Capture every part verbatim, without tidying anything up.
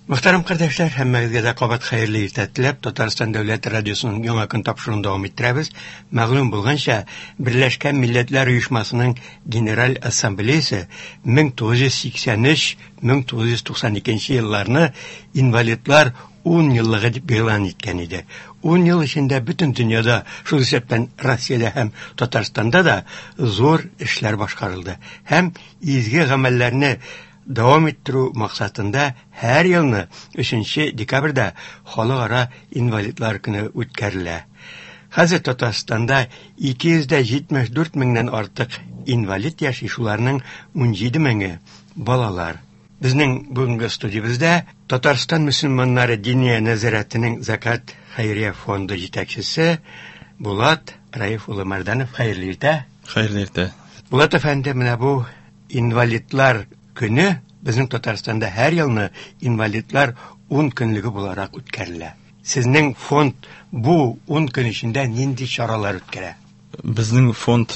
Muhtaram kardeşler, hemmegizge de qabat hayırlı irtetlep, Tataristan Devlet Radyosu'nun yana gün tapşırığını devam ettiremiz. Mağlum bulganca, Birleşken Milletler Uyuşması'nın General Asambleyesi bin to'qqiz yuz sakson uch - bin to'qqiz yuz to'qson ikkinchi yıllarını invalidlar on yıllığı deb e'lon etgan edi. on yıl içinde bütün dünyada, şu sebepten Rossiyada hem Tataristonda da zor işler başkarıldı. Hem izgi amellerini davam ettiru maksatında her yılını üçüncü dekabrda Xalqaro invalidlar günü o'tkaziladi. Hazır Tataristonda ikki yuz yetmish to'rt mingdan ortiq invalid yaşayışlarının o'n yetti mingi balalar. Bizning bugungi studiyamizda Tatariston musulmonlari diniy nazoratining Zakat xayriya fondi yetakchisi Bulat Raifullo Mardanov. Xayrli erta. Xayrli erta. Bulat efendi, mana bu invalidlar günü bizim Tataristonda her yılını invalidlar on günlüğü olarak o'tkaziladi. Sizning fond bu on gün içinde nindi choralar o'tkazadi? Bizning fond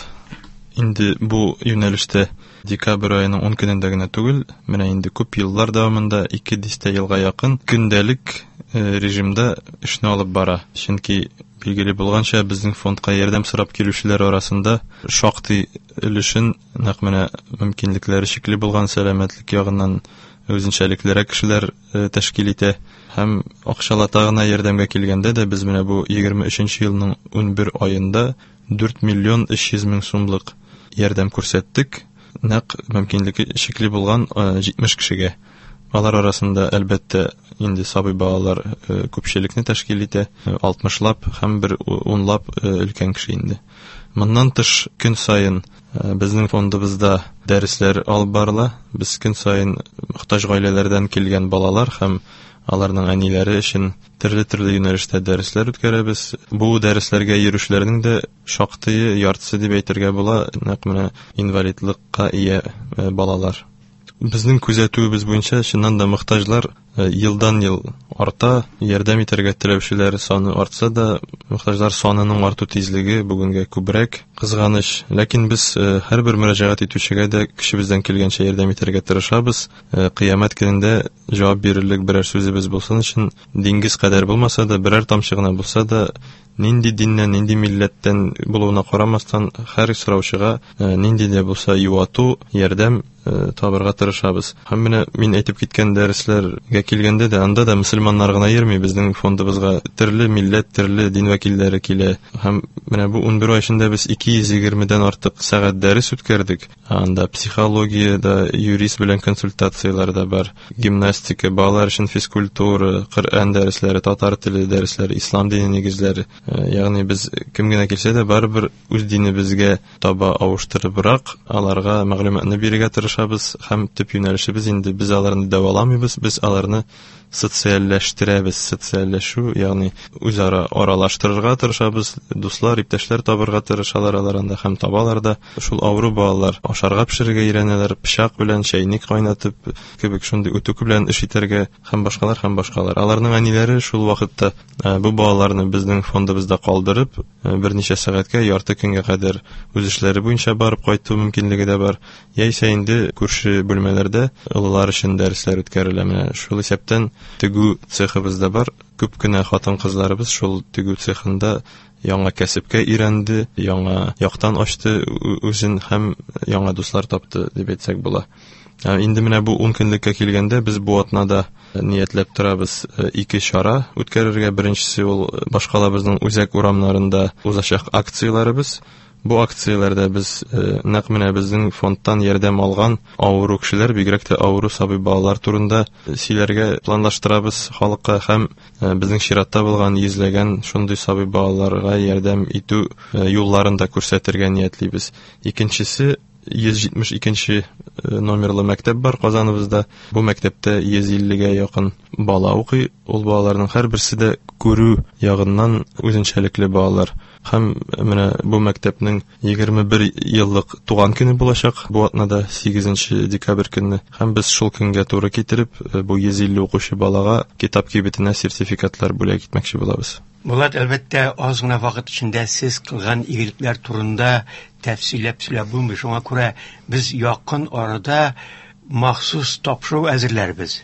indi bu yo'nalishda dekabr oyining o'n kunidagina tugul, mana endi ko'p yillar davomida ikki yuzta yilga yaqin kundalik e, rejimda ishni olib bora. Chunki belgili bo'lgancha bizning fondga yordam so'rab keluvchilar orasida shoqti ulushun naq mana mumkinliklari shekli bo'lgan salomatlik yog'idan o'zinchaliklari kishilar e, tashkil etadi. Ham oqshalatag'ina yordamga kelganda da biz mana bu yigirma uchinchi yilning o'n bir oyida to'rt million uch yuz ming so'mlik yordam ko'rsatdik. Naq mumkinligi shekli bo'lgan yetmish kishiga. Ular orasida albatta endi sabiy bolalar e, ko'pchilikni tashkil etadi. oltmishlab ham bir o'nlab e, ulkan kishi endi. Bundan tish kun sayin e, bizning fondimizda darslar olib boriladi. Biz kun sayin muhtoj oilalardan kelgan bolalar ham alarning anilari uchun turli-turli yo'nalishda darslar o'tkazamiz. Bu darslarga yurishlarning da shoqti yartisi deb aytirga bo'la, naq mana invalidlikqa ega e, bolalar. Bizning kuzatuvimiz bo'yicha shundan da muhtojlar e, yildan yil orta, yordam etarga tilashuvchilar soni ortsa da muhtojlar sonining ortu tezligi bugunga ko'proq qizg'anish. Lekin biz e, har bir murojaat etuvchiga da kishi bizdan kelgancha yordam etarga tirishamiz. E, qiyomat kunida javob berillik biror so'zimiz bo'lsin uchun dengiz qadar bo'lmasa da biror tomchig'ina bo'lsa da nindi dindan, nindi millatdan bo'luvina qaramasdan har so'rovchiga e, nindi de bo'lsa yuvotu yordam tabirga tirishamiz. Hammani men aytib ketgan darslarga kelganda da anda da musulmonlarga yermi bizning fondimizga turli millat, turli din vakillari kela. Ham mana bu o'n bir oy ichida biz ikki yuz yigirma dan ortiq soat dars o'tkazdik. Anda psixologiyada, yurist bilan konsultatsiyalarda bor, gimnastika, bolalar uchun fizkultura, Qur'on darslari, tatar tili darslari, islom dini negizlari. Ya'ni biz kimga kelsa da baribir o'z dinimizga toba avishtiribroq ularga ma'lumotni berishga tirishamiz. Ham tip yo'nalishimiz endi biz ularni davolamaymiz, biz ularni sotsiallashtiramiz. Sotsiallashuv, ya'ni o'zaro oralashtirishga tirishamiz. Do'stlar, iпташлар tabirga tirishalar, ularni ham tobalarda shul avru bolalar osharga pishirga o'ranalar, pishoq bilan shaynik qaynatib, kibik shunday o'tuk bilan ish etarga ham boshqalar ham boshqalar. Ularning anilari shul vaqtda bu bolalarni bizning fondimizda qoldirib, bir necha soatga, yarti kunga qadar o'z ishlari bo'yicha borib qaytib mumkinligi da bor. Yaysa endi ko'rshi bo'lmalarda ular uchun darslar o'tkaziladi. Shul hisobdan tigu seximizda bor. Ko'pgina xotin-qizlarimiz shul tigu sexinda yangi kasbga o'randi, yangi yoqdan ochdi, o'zin ham yangi do'stlar topdi deb aytsak bo'lar. Endi mana bu o'n kunlikka kelganda biz bu otnada niyatlab turamiz ikki chora o'tkazirga. Birinchisi ol boshqalar bizning o'zak uramlarida o'zashaq aksiyalarimiz. Bu aksiyalarda biz e, naq mana bizning fonddan yordam olgan avru kishilar, bigrakda avru sabiy bolalar turida sizlarga planlashtiramiz. Xalqqa ham e, bizning shiratda bo'lgan yuzlagan shunday sabiy bolalarga yordam etu e, yo'llarini da ko'rsatirga niyatlimiz. Ikkinchisi yuz yetmish ikkinchi nomerli maktab bor Qozonimizda. Bu maktabda yuz ellik ga yaqin bola o'qiy. Ol bolalarning har birisida ko'ruv yog'idan o'zinchalikli bolalar. Ham mana bu maktabning yigirma bir yillik tug'an kuni bo'lacak. Bu atnada sakkizinchi dekabr kuni ham biz shul kunga to'g'ri keltirib bu yuz ellik o'quvchi bolaga kitob kibitini sertifikatlar bo'lib ketmoqchi bo'lamiz. Bulat, albatta ozgina vaqt ichida siz qilgan iyiliklar turida tafsilab so'zlab bo'lmaydi. Shunga ko'ra biz yaqin orada maxsus topshiriq hazırlarmiz.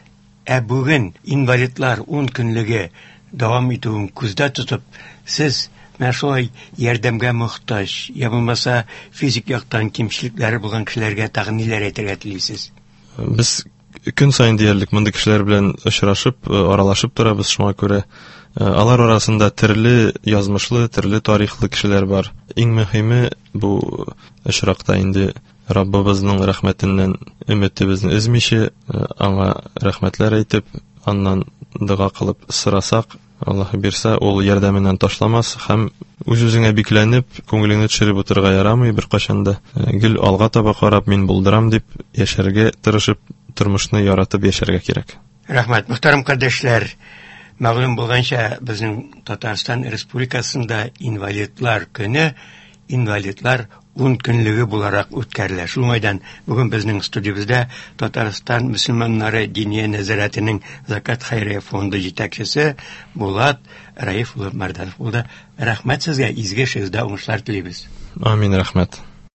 Ә бүген инвалидлар ун көнлеге дәвам итүен күздә тотып, сез мәшәй ярдәмгә мохтаҗ, я булмаса физик яктан кимчелекләре булган кешеләргә тагын ниләр әйтергә телисез? Без көн сайын диярлек мондый кешеләр белән очрашып, аралашып торабыз, шуңа күрә алар арасында төрле язмышлы, төрле тарихлы кешеләр бар. Иң мөһиме бу очракта инде Раббыбызның рәхмәтеннән өметебезне өзмичә, аңа рәхмәтләр әйтеп, аннан дуга кылып сорасак, Аллаһ бирсә, ул ярдәменнән ташламас һәм үз-үзеңә бикләнеп, күңелеңне төшереп утырырга ярамый беркайчан да. Гел алга таба карап, мин булдырам дип яшәргә тырышып, тормышны яратып яшәргә кирәк. Рәхмәт, мөхтәрәм кардәшләр. Мәгълүм булганча, безнең Татарстан Республикасында инвалидлар көне инвалидлар ун көнлеге буларак үткәрелә. Шулайдан бүген безнең студиябездә Татарстан мөселманнары Диния нәзарәтенең Закат хәйрия фонды җитәкчесе Булат Раиф улы Марданов булды. Рәхмәт сезгә, изге эшегездә уңышлар телибез. Амин, рәхмәт.